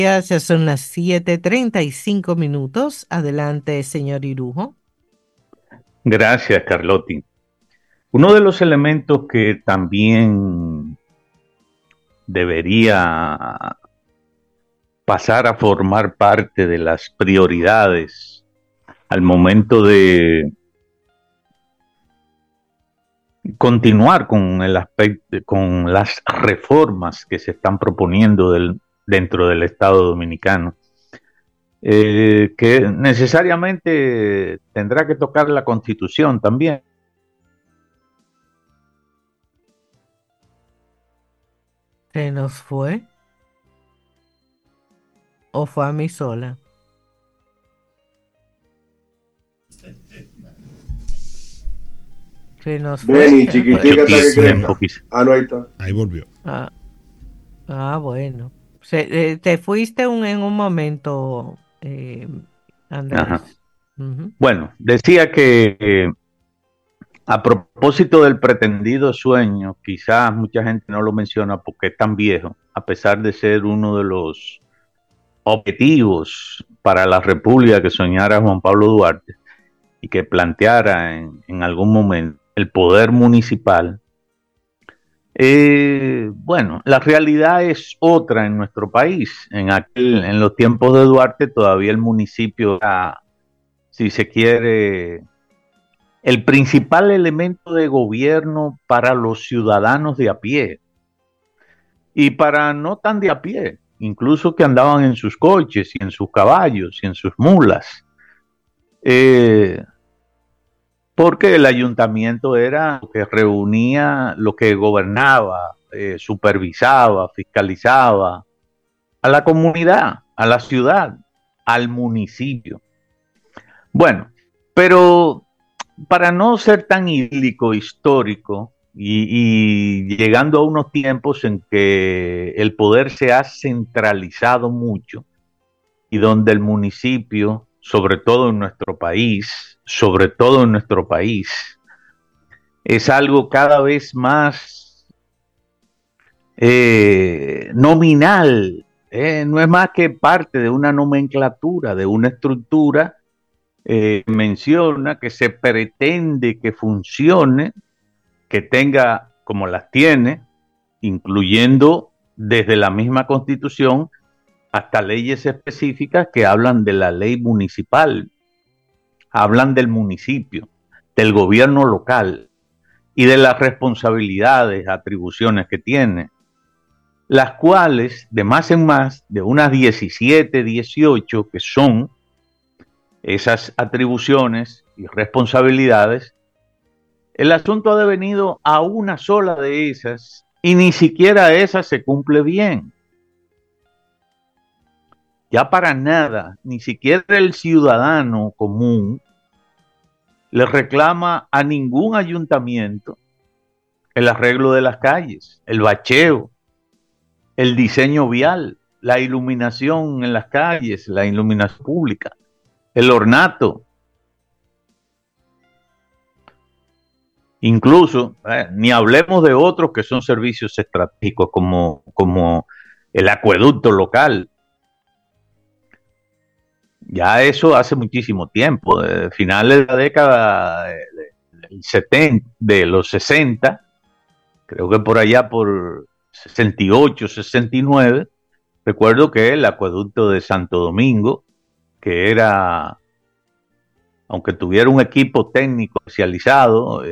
Ya son las 7:35. Adelante, señor Irujo. Gracias, Carlotti. Uno de los elementos que también debería pasar a formar parte de las prioridades al momento de continuar con el aspecto, con las reformas que se están proponiendo dentro del Estado Dominicano, que necesariamente tendrá que tocar la Constitución también. ¿Se nos fue o fue a mí sola? Se nos fue. Benny, chiquitica hasta que crezca. Ah, no, ahí está. Ahí volvió. Ah, bueno. Te fuiste en un momento, Andrés. Ajá. Ujú. Bueno, decía que a propósito del pretendido sueño, quizás mucha gente no lo menciona porque es tan viejo, a pesar de ser uno de los objetivos para la República que soñara Juan Pablo Duarte y que planteara en algún momento el poder municipal. Bueno, la realidad es otra en nuestro país. En los tiempos de Duarte todavía el municipio era, si se quiere, el principal elemento de gobierno para los ciudadanos de a pie y para no tan de a pie, incluso que andaban en sus coches y en sus caballos y en sus mulas, porque el ayuntamiento era lo que reunía, lo que gobernaba, supervisaba, fiscalizaba a la comunidad, a la ciudad, al municipio. Bueno, pero para no ser tan idílico, histórico, y llegando a unos tiempos en que el poder se ha centralizado mucho y donde el municipio, sobre todo en nuestro país, es algo cada vez más nominal, no es más que parte de una nomenclatura, de una estructura. Menciona que se pretende que funcione, que tenga como las tiene, incluyendo desde la misma Constitución hasta leyes específicas que hablan de la ley municipal, hablan del municipio, del gobierno local y de las responsabilidades, atribuciones que tiene, las cuales de más en más, de unas 17, 18 que son esas atribuciones y responsabilidades, el asunto ha devenido a una sola de esas y ni siquiera esa se cumple bien. Ya para nada, ni siquiera el ciudadano común le reclama a ningún ayuntamiento el arreglo de las calles, el bacheo, el diseño vial, la iluminación en las calles, la iluminación pública, el ornato. Incluso, ni hablemos de otros que son servicios estratégicos como el acueducto local. Ya eso hace muchísimo tiempo, de finales de la década del 70, de los 60, creo que por allá por 68, 69, recuerdo que el acueducto de Santo Domingo, que era, aunque tuviera un equipo técnico especializado,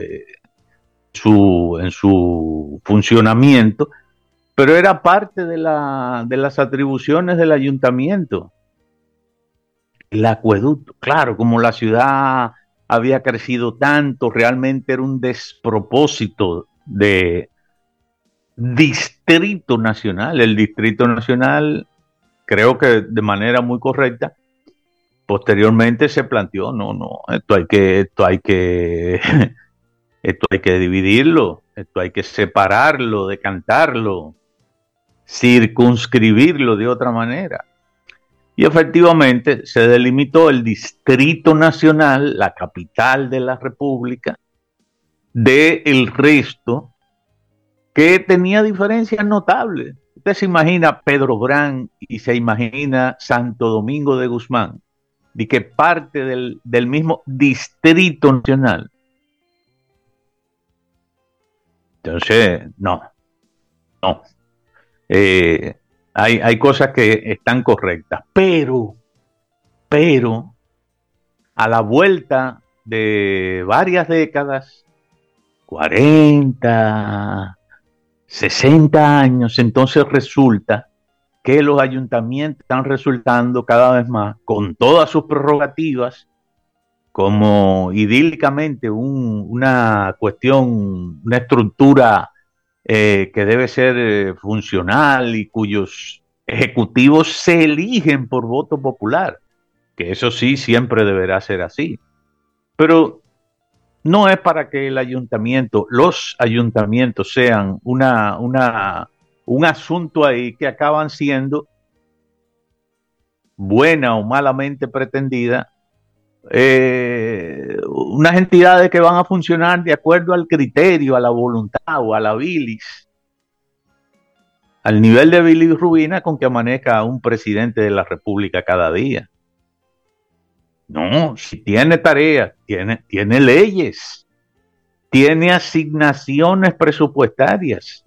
en su funcionamiento, pero era parte de las atribuciones del ayuntamiento. El acueducto, claro, como la ciudad había crecido tanto, realmente era un despropósito de Distrito Nacional. El Distrito Nacional, creo que de manera muy correcta, posteriormente se planteó, no, esto hay que esto hay que dividirlo, esto hay que separarlo, decantarlo, circunscribirlo de otra manera. Y efectivamente se delimitó el Distrito Nacional, la capital de la República, del resto, que tenía diferencias notables. Usted se imagina Pedro Brán y se imagina Santo Domingo de Guzmán, de que parte del mismo Distrito Nacional. Entonces, no. Hay cosas que están correctas, pero a la vuelta de varias décadas, 40, 60 años, entonces resulta que los ayuntamientos están resultando cada vez más, con todas sus prerrogativas, como idílicamente una cuestión, una estructura que debe ser funcional y cuyos ejecutivos se eligen por voto popular, que eso sí siempre deberá ser así. Pero no es para que los ayuntamientos sean un asunto ahí que acaban siendo, buena o malamente pretendida, unas entidades que van a funcionar de acuerdo al criterio, a la voluntad o a la bilis, al nivel de bilirrubina con que amanezca un presidente de la República cada día. No, si tiene tareas, tiene leyes, tiene asignaciones presupuestarias,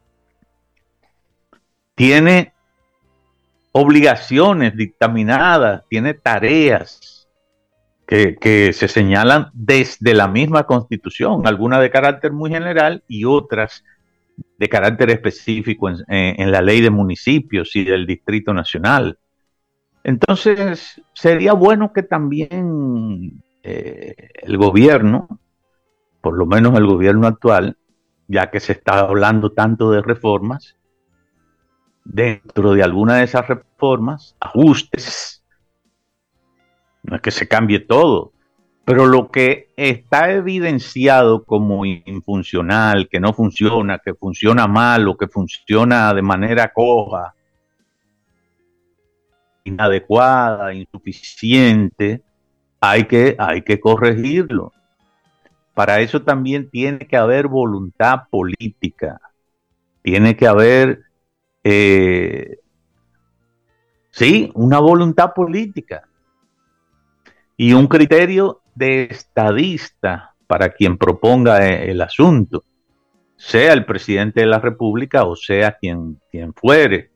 tiene obligaciones dictaminadas, tiene tareas que se señalan desde la misma Constitución, algunas de carácter muy general y otras de carácter específico en la ley de municipios y del Distrito Nacional. Entonces, sería bueno que también el gobierno, por lo menos el gobierno actual, ya que se está hablando tanto de reformas, dentro de alguna de esas reformas, ajustes. No es que se cambie todo, pero lo que está evidenciado como infuncional, que no funciona, que funciona mal o que funciona de manera coja, inadecuada, insuficiente, hay que corregirlo. Para eso también tiene que haber voluntad política, tiene que haber, una voluntad política y un criterio de estadista para quien proponga el asunto, sea el presidente de la República o sea quien fuere.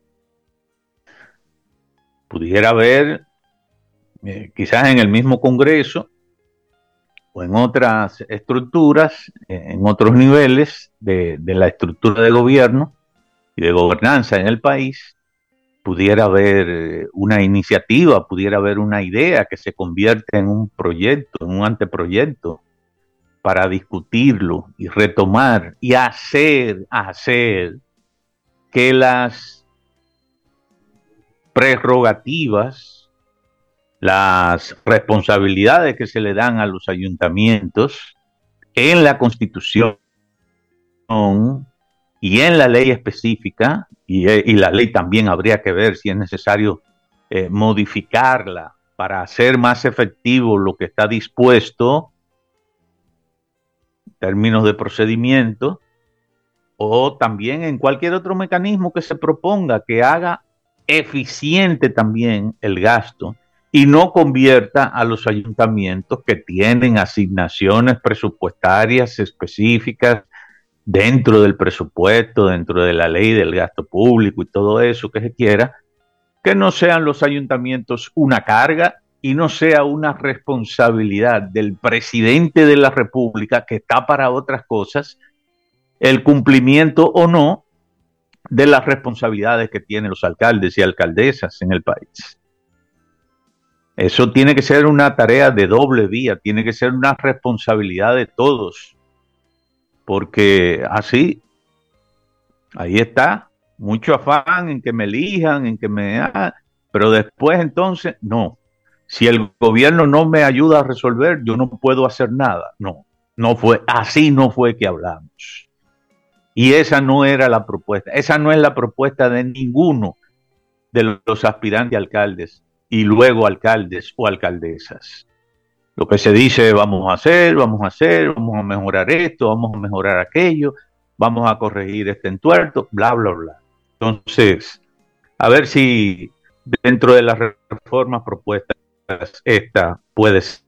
Pudiera haber, quizás en el mismo Congreso o en otras estructuras, en otros niveles de la estructura de gobierno y de gobernanza en el país, pudiera haber una iniciativa, pudiera haber una idea que se convierte en un proyecto, en un anteproyecto, para discutirlo y retomar y hacer que las prerrogativas, las responsabilidades que se le dan a los ayuntamientos en la Constitución y en la ley específica, y la ley también habría que ver si es necesario modificarla para hacer más efectivo lo que está dispuesto en términos de procedimiento, o también en cualquier otro mecanismo que se proponga que haga eficiente también el gasto y no convierta a los ayuntamientos que tienen asignaciones presupuestarias específicas dentro del presupuesto, dentro de la ley del gasto público y todo eso que se quiera, que no sean los ayuntamientos una carga y no sea una responsabilidad del presidente de la República, que está para otras cosas, el cumplimiento o no de las responsabilidades que tienen los alcaldes y alcaldesas en el país. Eso tiene que ser una tarea de doble vía, tiene que ser una responsabilidad de todos. Porque así, ahí está, mucho afán en que me elijan, en que pero después entonces, no. Si el gobierno no me ayuda a resolver, yo no puedo hacer nada. No fue que hablamos. Y esa no era la propuesta. Esa no es la propuesta de ninguno de los aspirantes a alcaldes y luego alcaldes o alcaldesas. Lo que se dice, vamos a hacer, vamos a mejorar esto, vamos a mejorar aquello, vamos a corregir este entuerto, bla, bla, bla. Entonces, a ver si dentro de las reformas propuestas esta puede ser